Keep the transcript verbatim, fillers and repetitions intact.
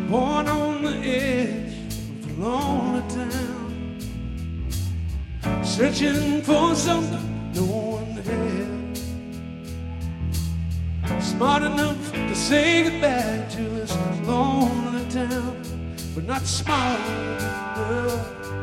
born on the edge of a lonely town, searching for something no one had. Smart enough to say goodbye to this lonely town, but not smart enough